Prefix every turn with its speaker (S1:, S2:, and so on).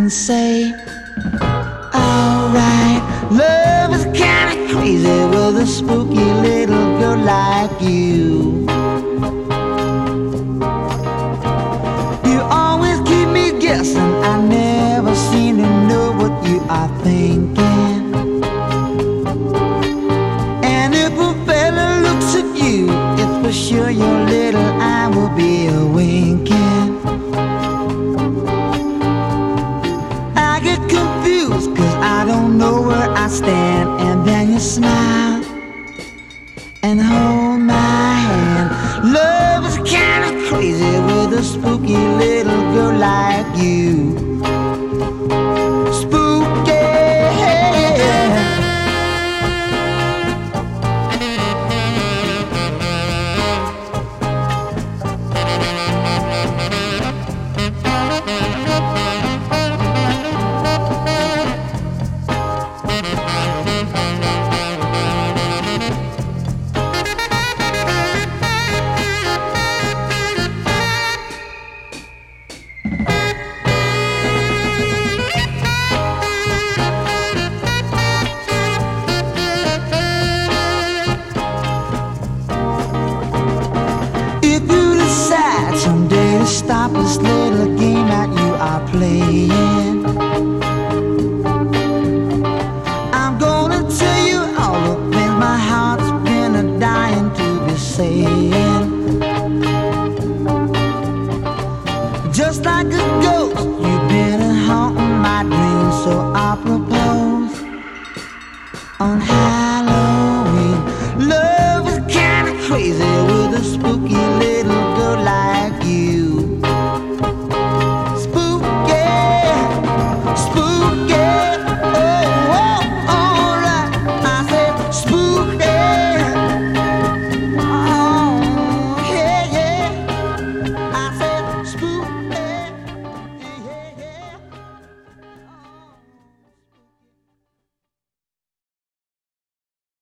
S1: and say, alright, love is kinda crazy with a spooky little girl like you. You always keep me guessing, I never seem to know what you are thinking. And if a fella looks at you, it's for sure your little eye will be a winking. I get confused cause I don't know where I stand. And then you smile and hold my hand. Love is kinda crazy with a spooky little girl like you. Spooky. Someday to stop this little game that you are playing, I'm gonna tell you all the things my heart's been dying to be saying. Just like a ghost, you've been haunting my dreams. So I propose on Halloween. Love is kinda crazy with a spooky little girl like